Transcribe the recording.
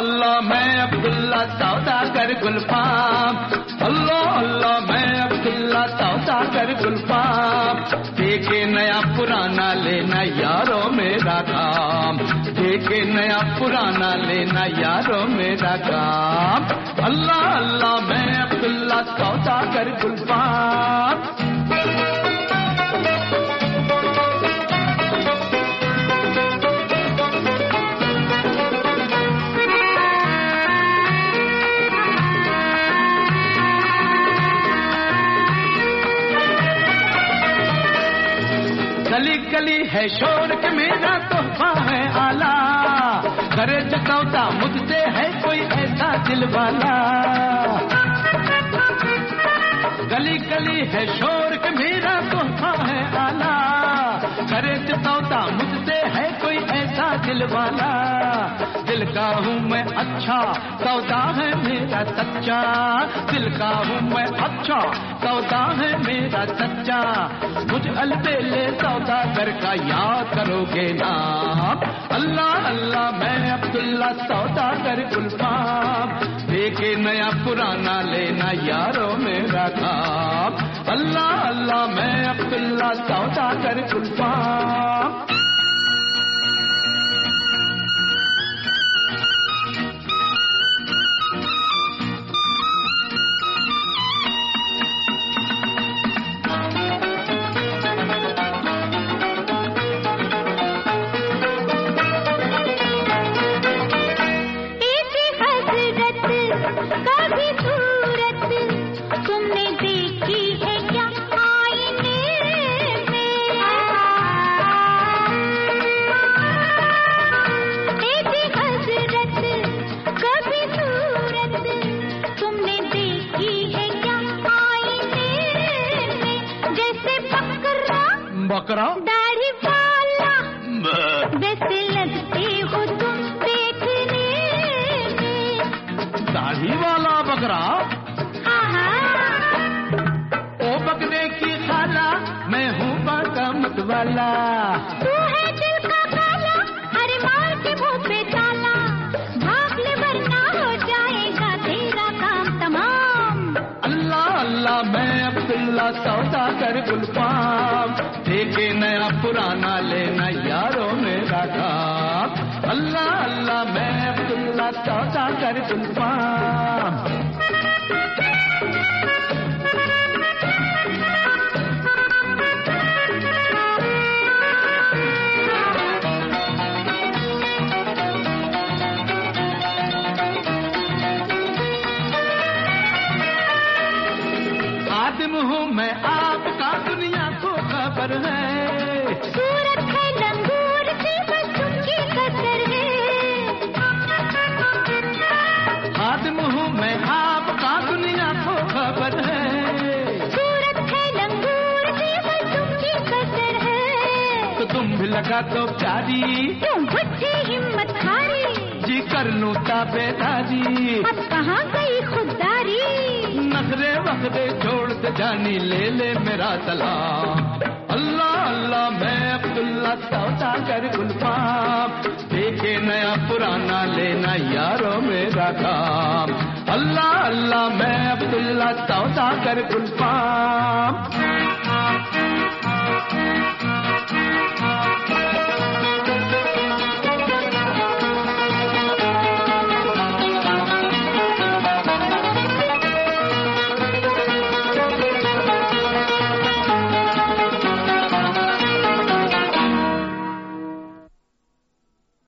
अल्लाह मैं अब्दुल्ला सौदागर गुलफाम, अल्लाह अल्लाह मैं अब्दुल्ला सौदागर गुलफाम। देखे नया पुराना लेना यारो मेरा काम, देखे नया पुराना लेना यारो मेरा काम। अल्लाह अल्लाह मैं अब्दुल्ला सौदागर गुलफाम। गली गली है शोर के मेरा तोहफा है आला, करे जतौता मुझसे है कोई ऐसा दिल वाला। गली गली है शोर के मेरा तोहफा है आला, करे जतौता मुझसे है कोई ऐसा दिल वाला। दिल का हूँ मैं अच्छा सौदा है मेरा सच्चा, दिल का हूँ मैं अच्छा सौदा है मेरा सच्चा। मुझ अलबेले सौदागर का याद करोगे ना, अल्लाह अल्लाह मैं अब्दुल्ला सौदागर गुलफाम। देखे नया पुराना लेना यारो मेरा काम, अल्लाह अल्लाह मैं अब्दुल्ला सौदागर गुलफाम। बकरा दाढ़ी वाला वैसे लगते हो तुम देखने में। दाढ़ी वाला बकरा? ओ बकरे की खाला मैं हूँ बाकामत वाला। तू है दिल का काला, अरे मार के मुंह पे ताला, भाग ले वरना हो जाएगा तेरा काम तमाम। अल्लाह अल्लाह मैं अब्दुल्ला सौदागर गुलफाम। देखे नया पुराना लेना यारो मेरा काम, अल्लाह अल्लाह मैं अब्दुल्ला सौदागर गुलफाम। आदिम हूँ मैं आपका दुनिया को खबर है, सूरत है लंगूर की बस तुमकी कसर है। आदिम हूँ मैं आपका दुनिया को खबर है, सूरत है लंगूर की बस तुमकी कसर है। तो तुम भी लगा दो प्यारी, तुम भट्टी हिम्मत हारी, जी कर लूँ ताबेदारी। अब कहाँ गई खुददारी, नखरे वखरे छोड़ दे जानी ले ले मेरा सलाम। अल्लाह अल्लाह मैं अब्दुल्ला सौदागर गुलफाम। देखे नया पुराना लेना यारो मेरा काम, अल्लाह अल्लाह मैं अब्दुल्ला सौदागर गुलफाम।